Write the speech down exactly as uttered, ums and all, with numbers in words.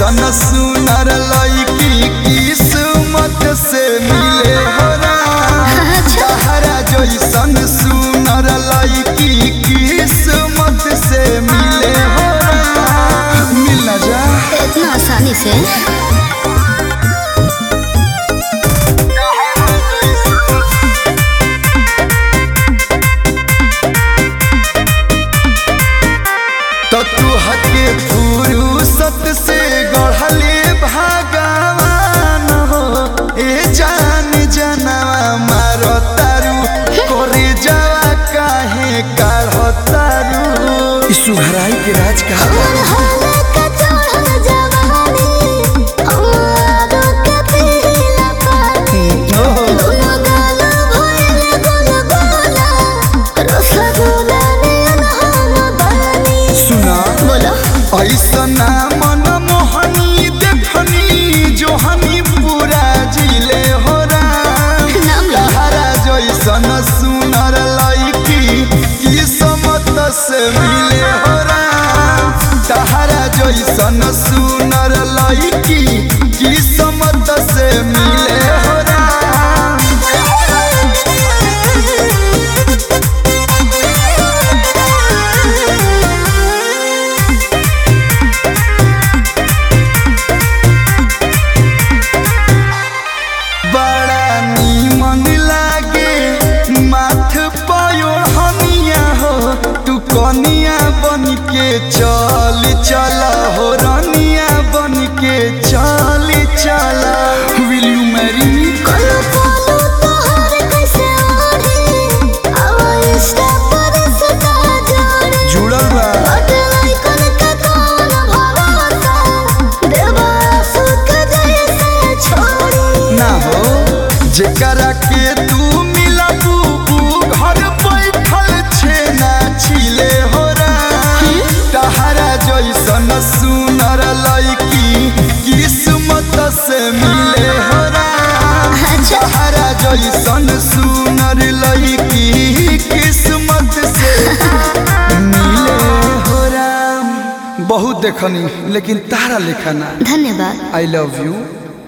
जैसन सुनर लईकी किस्मत से मिले हो राम। तहरा जैसन सुनर लईकी किस्मत से मिले हो राम। मिल ना जा इतना आसानी से। तो तू हके फुरुसत से गढ़ले भगवान हो। ए जान जनवा मारो तारू करे जावा काहे काढ़ो तारू। इस सुघराई के राज का ऐसना मन मोहनी देखनी जो हमी पूरा जिले हो राम। तहरा जैसन सुनर लईकी किस्मत से मिले हो राम। तहरा जैसन सुनर लईकी किस्मत से मिले हो राम। कनिया बन के चल चला हो रनिया बन के चल चला। Will you marry me? जुड़ल बा ना हो जेकरा के तू मिलबू घर बैठल छे ना छिले हो राम। तहरा जैसन सुनर लईकी किस्मत से मिले हो राम। तहरा जैसन सुनर लईकी किस्मत से मिले हो राम। बहुत देखनी लेकिन तारा लेखा ना। धन्यवाद। I love you.